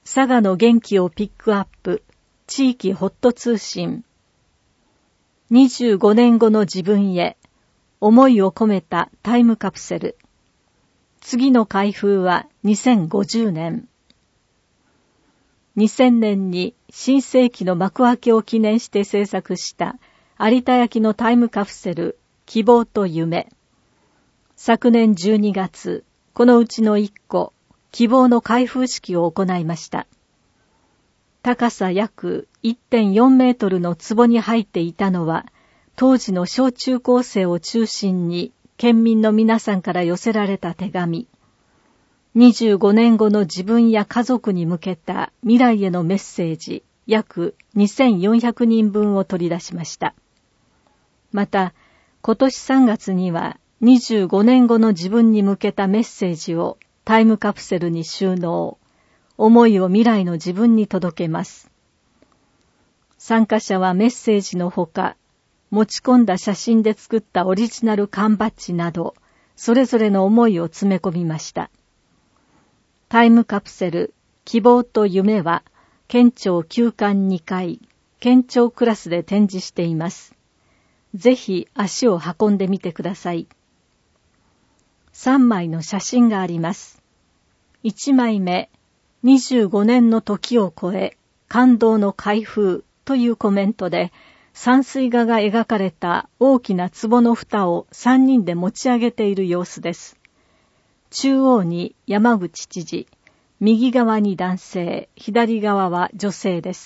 佐賀の元気をピックアップ、地域ホット通信。25年後の自分へ、思いを込めたタイムカプセル。次の開封は2050年。2000年に新世紀の幕開けを記念して制作した有田焼のタイムカプセル、希望と夢。昨年12月、このうちの1個、希望の開封式を行いました。高さ約 1.4 メートルの壺に入っていたのは、当時の小中高生を中心に県民の皆さんから寄せられた手紙。25年後の自分や家族に向けた未来へのメッセージ約2400人分を取り出しました。また、今年3月には25年後の自分に向けたメッセージをタイムカプセルに収納。思いを未来の自分に届けます。参加者はメッセージのほか、持ち込んだ写真で作ったオリジナル缶バッジなど、それぞれの思いを詰め込みました。タイムカプセル、希望と夢は、県庁旧館2階、県庁クラスで展示しています。ぜひ足を運んでみてください。3枚の写真があります。1枚目、25年の時を超え、感動の開封というコメントで、山水画が描かれた大きな壺の蓋を3人で持ち上げている様子です。中央に山口知事、右側に男性、左側は女性です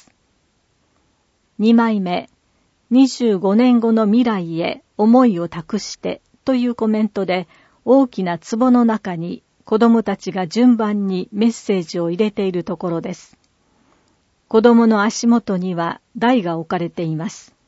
。2枚目、25年後の未来へ思いを託してというコメントで、大きな壺の中に子供たちが順番にメッセージを入れているところです。子供の足元には台が置かれています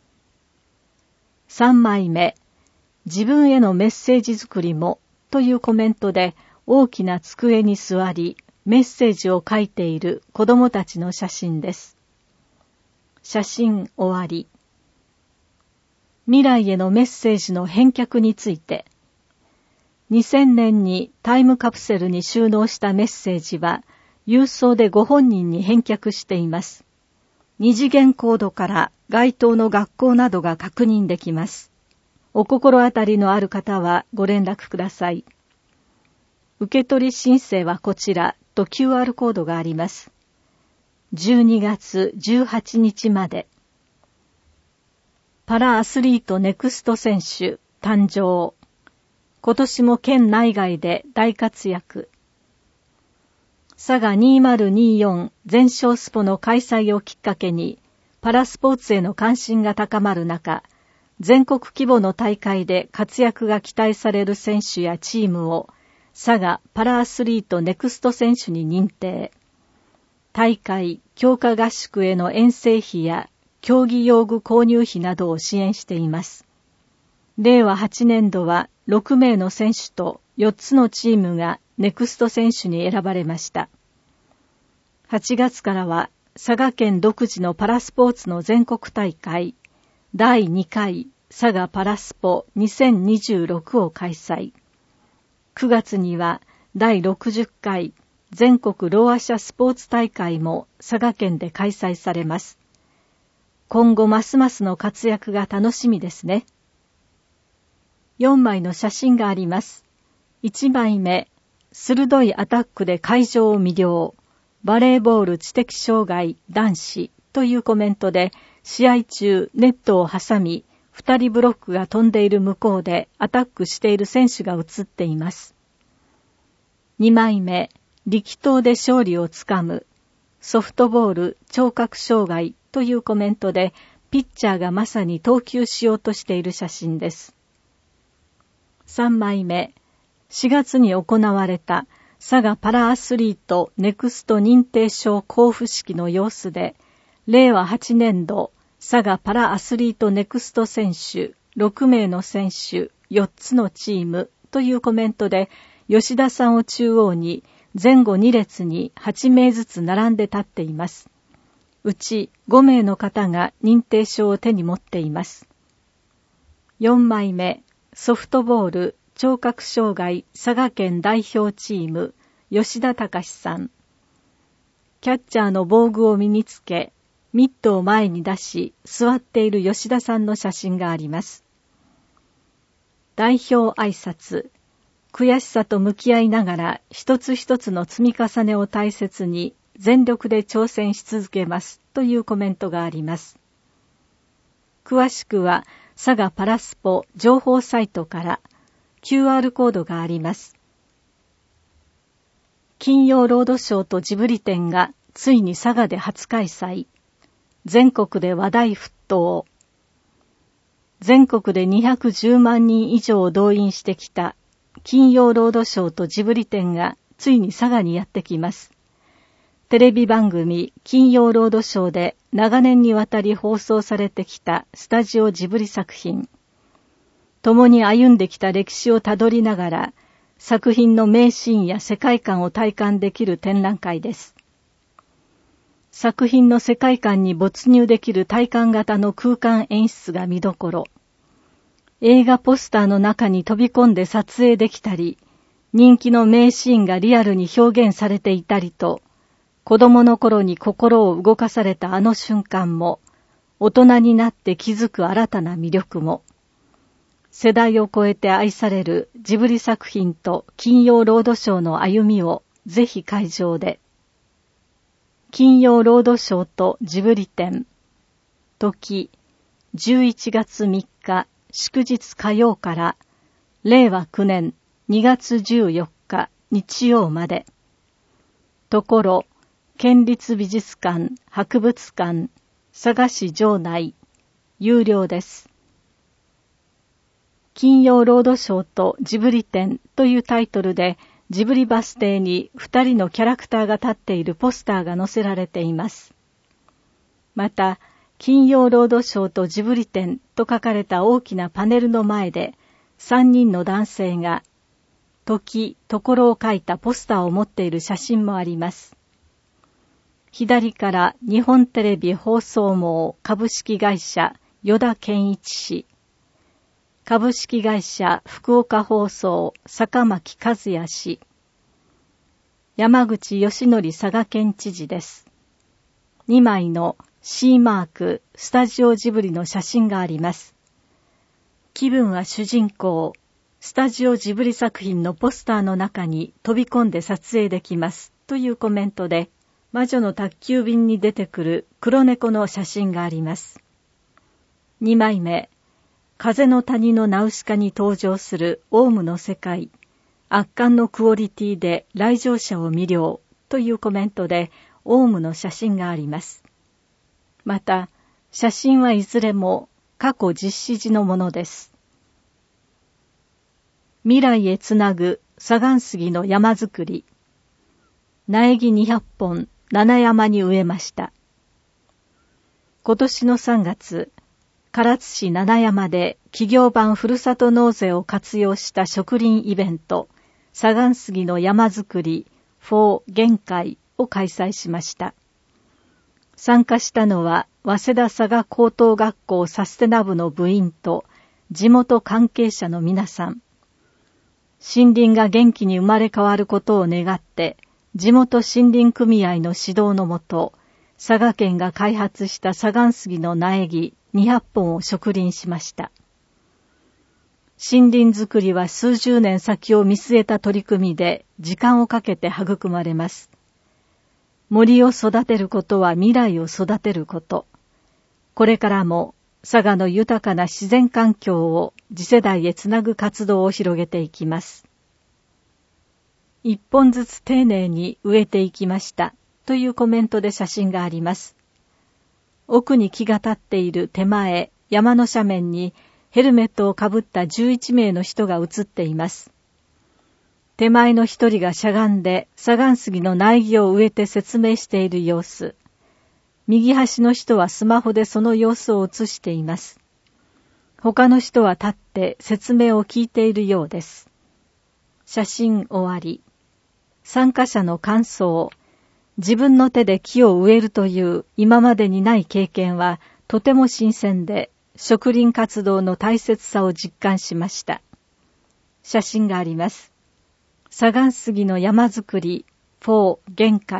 。3枚目、自分へのメッセージ作りもというコメントで大きな机に座りメッセージを書いている子供たちの写真です。写真終わり。未来へのメッセージの返却について、2000年にタイムカプセルに収納したメッセージは郵送でご本人に返却しています。二次元コードから該当の学校などが確認できます。お心当たりのある方はご連絡ください。受取申請はこちらと QR コードがあります。12月18日まで。パラアスリートネクスト選手誕生。今年も県内外で大活躍。佐賀2024全商スポの開催をきっかけに、パラスポーツへの関心が高まる中、全国規模の大会で活躍が期待される選手やチームを、佐賀パラアスリートネクスト選手に認定。大会、強化合宿への遠征費や競技用具購入費などを支援しています。令和8年度は6名の選手と4つのチームがネクスト選手に選ばれました。8月からは佐賀県独自のパラスポーツの全国大会第2回佐賀パラスポ2026を開催。9月には第60回全国ろうあ者スポーツ大会も佐賀県で開催されます。今後ますますの活躍が楽しみですね。4枚の写真があります。1枚目、鋭いアタックで会場を魅了。バレーボール知的障害男子というコメントで、試合中ネットを挟み、2人ブロックが飛んでいる向こうでアタックしている選手が映っています。2枚目、力投で勝利をつかむ。ソフトボール聴覚障害というコメントで、ピッチャーがまさに投球しようとしている写真です。3枚目、4月に行われた佐賀パラアスリートネクスト認定証交付式の様子で、令和8年度佐賀パラアスリートネクスト選手6名の選手4つのチームというコメントで、吉田さんを中央に前後2列に8名ずつ並んで立っています。うち5名の方が認定証を手に持っています。4枚目、ソフトボール聴覚障害佐賀県代表チーム吉田隆さん。 キャッチャーの防具を身につけ、ミットを前に出し、座っている吉田さんの写真があります。代表挨拶、悔しさと向き合いながら一つ一つの積み重ねを大切に全力で挑戦し続けますというコメントがあります。詳しくは佐賀パラスポ情報サイトから QR コードがあります。金曜ロードショーとジブリ展がついに佐賀で初開催。全国で話題沸騰。全国で210万人以上を動員してきた金曜ロードショーとジブリ展がついに佐賀にやってきます。テレビ番組金曜ロードショーで長年にわたり放送されてきたスタジオジブリ作品。共に歩んできた歴史をたどりながら作品の名シーンや世界観を体感できる展覧会です。作品の世界観に没入できる体感型の空間演出が見どころ。映画ポスターの中に飛び込んで撮影できたり、人気の名シーンがリアルに表現されていたりと、子供の頃に心を動かされたあの瞬間も、大人になって気づく新たな魅力も、世代を超えて愛されるジブリ作品と金曜ロードショーの歩みをぜひ会場で。金曜ロードショーとジブリ展。時、11月3日祝日火曜から令和9年2月14日日曜まで。ところ、県立美術館、博物館、佐賀市城内、有料です。金曜ロードショーとジブリ展というタイトルで、ジブリバス停に2人のキャラクターが立っているポスターが載せられています。また、金曜ロードショーとジブリ展と書かれた大きなパネルの前で、3人の男性が、時、ところを書いたポスターを持っている写真もあります。左から日本テレビ放送網株式会社依田健一氏、株式会社福岡放送坂巻和也氏、山口義則佐賀県知事です。2枚の C マークスタジオジブリの写真があります。気分は主人公、スタジオジブリ作品のポスターの中に飛び込んで撮影できますというコメントで、魔女の宅急便に出てくる黒猫の写真があります。2枚目、風の谷のナウシカに登場するオウムの世界、圧巻のクオリティで来場者を魅了というコメントでオウムの写真があります。また、写真はいずれも過去実施時のものです。未来へつなぐ砂岩杉の山作り。苗木200本、七山に植えました。今年の3月、唐津市七山で企業版ふるさと納税を活用した植林イベント、砂岩杉の山作り4限界を開催しました。参加したのは、早稲田佐賀高等学校サステナ部の部員と地元関係者の皆さん。森林が元気に生まれ変わることを願って、地元森林組合の指導のもと、佐賀県が開発した砂岩杉の苗木200本を植林しました。森林づくりは数十年先を見据えた取り組みで時間をかけて育まれます。森を育てることは未来を育てること。これからも佐賀の豊かな自然環境を次世代へつなぐ活動を広げていきます。一本ずつ丁寧に植えていきましたというコメントで写真があります。奥に木が立っている手前、山の斜面にヘルメットをかぶった11名の人が写っています。手前の一人がしゃがんで砂岩杉の苗木を植えて説明している様子。右端の人はスマホでその様子を写しています。他の人は立って説明を聞いているようです。写真終わり。参加者の感想。自分の手で木を植えるという今までにない経験はとても新鮮で、植林活動の大切さを実感しました。写真があります。砂岩杉の山作り4限界と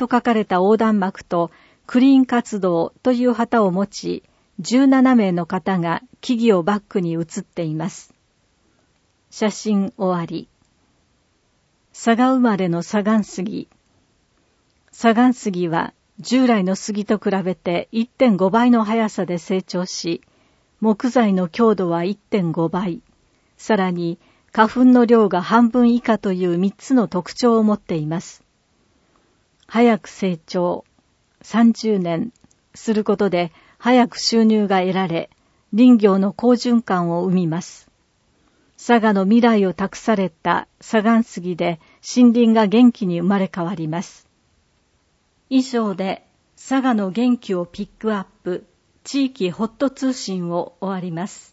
と書かれた横断幕とクリーン活動という旗を持ち、17名の方が木々をバックに写っています。写真終わり。佐賀生まれのサガン杉。サガン杉は従来の杉と比べて 1.5 倍の速さで成長し、木材の強度は 1.5 倍、さらに花粉の量が半分以下という3つの特徴を持っています。早く成長、30年することで早く収入が得られ、林業の好循環を生みます。佐賀の未来を託されたサガン杉で森林が元気に生まれ変わります。以上で佐賀の元気をピックアップ、地域ホット通信を終わります。